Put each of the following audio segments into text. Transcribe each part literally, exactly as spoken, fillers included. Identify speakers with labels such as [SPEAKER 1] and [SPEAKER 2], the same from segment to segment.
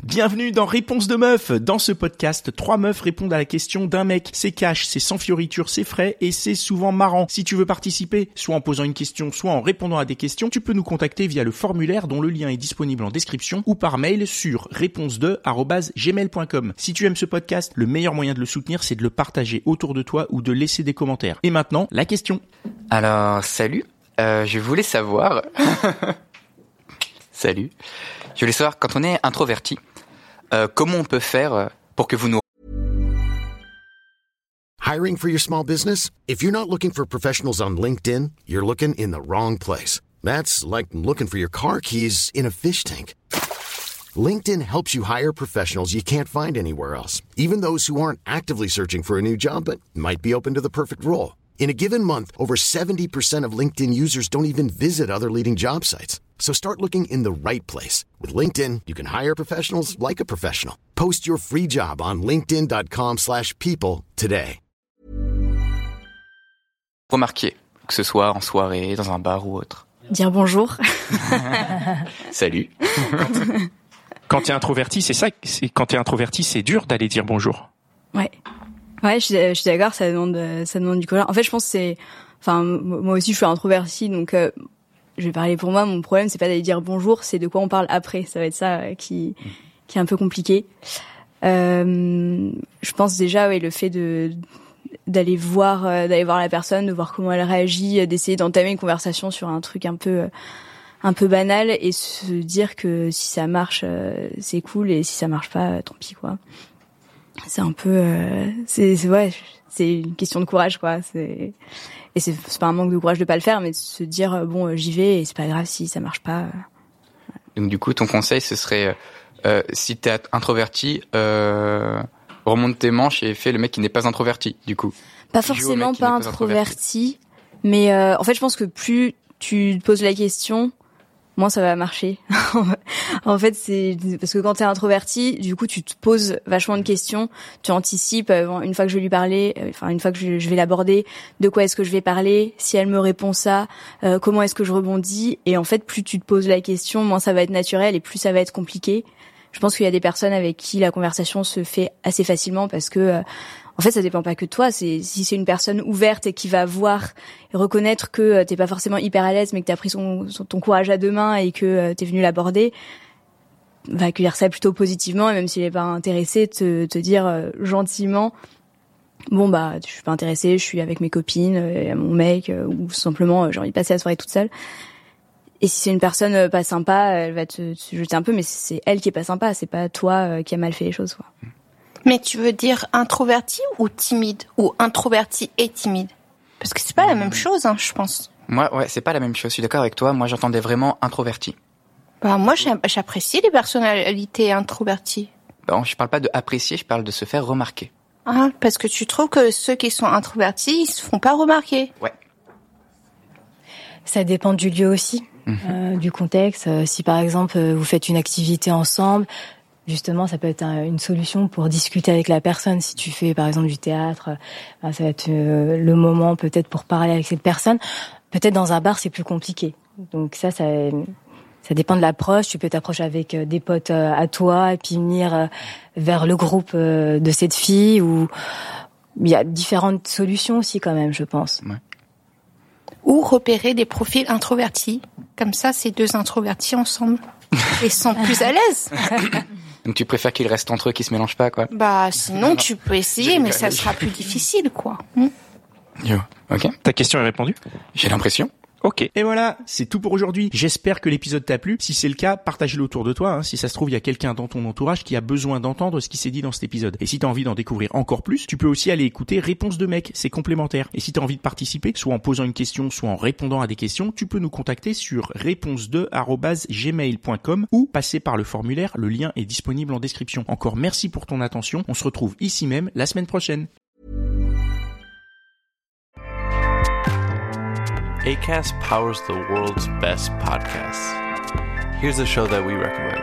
[SPEAKER 1] Bienvenue dans Réponse de meuf. Dans ce podcast, trois meufs répondent à la question d'un mec. C'est cash, c'est sans fioriture, c'est frais et c'est souvent marrant. Si tu veux participer, soit en posant une question, soit en répondant à des questions, tu peux nous contacter via le formulaire dont le lien est disponible en description ou par mail sur réponse deux arobase gmail point com. Si tu aimes ce podcast, le meilleur moyen de le soutenir, c'est de le partager autour de toi ou de laisser des commentaires. Et maintenant, la question.
[SPEAKER 2] Alors, salut. Euh, je voulais savoir... salut. Je voulais savoir, quand on est introverti, euh, comment on peut faire pour que vous nous...
[SPEAKER 3] Hiring for your small business? If you're not looking for professionals on LinkedIn, you're looking in the wrong place. That's like looking for your car keys in a fish tank. LinkedIn helps you hire professionals you can't find anywhere else, even those who aren't actively searching for a new job but might be open to the perfect role. In a given month, over seventy percent of LinkedIn users don't even visit other leading job sites. So start looking in the right place. With LinkedIn, you can hire professionals like a professional. Post your free job on linkedin dot com slash people today.
[SPEAKER 2] Remarquer, que ce soit en soirée, dans un bar ou autre.
[SPEAKER 4] Dire bonjour.
[SPEAKER 2] Salut.
[SPEAKER 1] Quand t'es introverti, c'est ça, c'est, quand t'es introverti, c'est dur d'aller dire bonjour.
[SPEAKER 4] Ouais. Ouais, je suis, je suis d'accord, ça demande, ça demande du courage. En fait, je pense que c'est, enfin, moi aussi, je suis introvertie, donc, euh, je vais parler pour moi. Mon problème, c'est pas d'aller dire bonjour, c'est de quoi on parle après. Ça va être ça euh, qui, qui est un peu compliqué. Euh, je pense déjà, ouais, le fait de, d'aller voir, euh, d'aller voir la personne, de voir comment elle réagit, d'essayer d'entamer une conversation sur un truc un peu, euh, un peu banal et se dire que si ça marche, euh, c'est cool et si ça marche pas, euh, tant pis, quoi. C'est un peu, euh, c'est, c'est ouais, c'est une question de courage, quoi. C'est et c'est, c'est pas un manque de courage de pas le faire, mais de se dire bon, j'y vais et c'est pas grave si ça marche pas.
[SPEAKER 2] Donc du coup, ton conseil, ce serait euh, si t'es introverti, euh, remonte tes manches et fais le mec qui n'est pas introverti. Du coup,
[SPEAKER 4] pas forcément pas introverti, mais euh, en fait, je pense que plus tu te poses la question, moins ça va marcher. En fait, c'est parce que quand t'es introverti, du coup, tu te poses vachement de questions, tu anticipes euh, une fois que je vais lui parler, euh, enfin une fois que je, je vais l'aborder, de quoi est-ce que je vais parler, si elle me répond ça, euh, comment est-ce que je rebondis, et en fait, plus tu te poses la question, moins ça va être naturel et plus ça va être compliqué. Je pense qu'il y a des personnes avec qui la conversation se fait assez facilement parce que euh, en fait, ça dépend pas que de toi. C'est si c'est une personne ouverte et qui va voir et reconnaître que euh, t'es pas forcément hyper à l'aise, mais que t'as pris son, son ton courage à deux mains et que euh, t'es venu l'aborder, va accueillir ça plutôt positivement et même s'il est pas intéressé, te te dire euh, gentiment, bon bah je suis pas intéressée, je suis avec mes copines, euh, mon mec, euh, ou simplement euh, j'ai envie de passer la soirée toute seule. Et si c'est une personne euh, pas sympa, elle va te, te jeter un peu, mais c'est elle qui est pas sympa, c'est pas toi euh, qui a mal fait les choses, quoi.
[SPEAKER 5] Mais tu veux dire introverti ou timide, ou introverti et timide? Parce que c'est pas la même chose, hein, je pense.
[SPEAKER 2] Moi, ouais, c'est pas la même chose. Je suis d'accord avec toi. Moi, j'entendais vraiment introverti.
[SPEAKER 5] Bah moi, j'apprécie les personnalités introverties.
[SPEAKER 2] Bon, je parle pas de apprécier, je parle de se faire remarquer.
[SPEAKER 5] Ah, parce que tu trouves que ceux qui sont introvertis, ils se font pas remarquer.
[SPEAKER 2] Ouais.
[SPEAKER 6] Ça dépend du lieu aussi, mmh. euh, du contexte. Euh, si par exemple vous faites une activité ensemble, justement, ça peut être un, une solution pour discuter avec la personne. Si tu fais par exemple du théâtre, euh, ça va être euh, le moment peut-être pour parler avec cette personne. Peut-être dans un bar, c'est plus compliqué. Donc ça, ça, ça dépend de l'approche. Tu peux t'approcher avec euh, des potes euh, à toi et puis venir euh, vers le groupe euh, de cette fille. Ou il y a différentes solutions aussi quand même, je pense.
[SPEAKER 2] Ouais.
[SPEAKER 5] Ou repérer des profils introvertis. Comme ça, ces deux introvertis ensemble. Ils sont plus à l'aise.
[SPEAKER 2] Donc tu préfères qu'ils restent entre eux, qu'ils se mélangent pas, quoi?
[SPEAKER 5] Bah sinon, tu peux essayer, mais ça sera plus difficile, quoi. Hmm.
[SPEAKER 2] Yo, ok.
[SPEAKER 1] Ta question est répondue?
[SPEAKER 2] J'ai l'impression.
[SPEAKER 1] Ok. Et voilà, c'est tout pour aujourd'hui. J'espère que l'épisode t'a plu. Si c'est le cas, partage-le autour de toi. Hein. Si ça se trouve, il y a quelqu'un dans ton entourage qui a besoin d'entendre ce qui s'est dit dans cet épisode. Et si t'as envie d'en découvrir encore plus, tu peux aussi aller écouter Réponse de mec. C'est complémentaire. Et si t'as envie de participer, soit en posant une question, soit en répondant à des questions, tu peux nous contacter sur réponse deux arobase gmail point com ou passer par le formulaire. Le lien est disponible en description. Encore merci pour ton attention. On se retrouve ici même la semaine prochaine.
[SPEAKER 7] Acast powers the world's best podcasts. Here's a show that we recommend.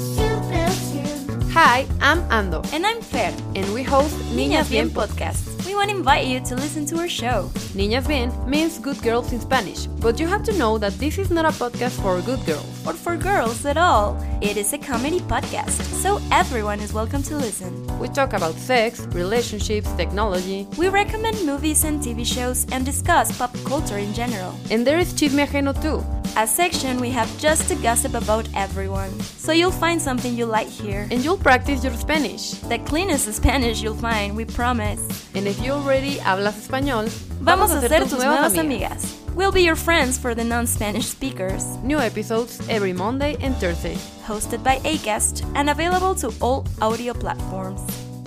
[SPEAKER 8] Hi, I'm Ando.
[SPEAKER 9] And I'm Fer.
[SPEAKER 8] And we host
[SPEAKER 9] Niñas Bien Podcast.
[SPEAKER 8] We want to invite you to listen to our show.
[SPEAKER 9] Niñas Bien means good girls in Spanish, but you have to know that this is not a podcast for good girls.
[SPEAKER 8] Or for girls at all. It is a comedy podcast, so everyone is welcome to listen.
[SPEAKER 9] We talk about sex, relationships, technology.
[SPEAKER 8] We recommend movies and T V shows and discuss pop culture in general.
[SPEAKER 9] And there is Chisme Ajeno too.
[SPEAKER 8] A section we have just to gossip about everyone. So you'll find something you like here.
[SPEAKER 9] And you'll practice your Spanish.
[SPEAKER 8] The cleanest Spanish you'll find, we promise.
[SPEAKER 9] And if you already hablas español,
[SPEAKER 8] vamos a ser tus nuevas amigas. We'll be your friends for the non-Spanish speakers.
[SPEAKER 9] New episodes every Monday and Thursday.
[SPEAKER 8] Hosted by Acast and available to all audio platforms.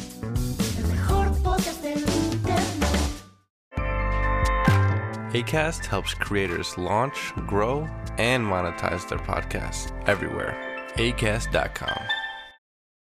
[SPEAKER 7] Acast helps creators launch, grow, and monetize their podcasts everywhere. acast dot com.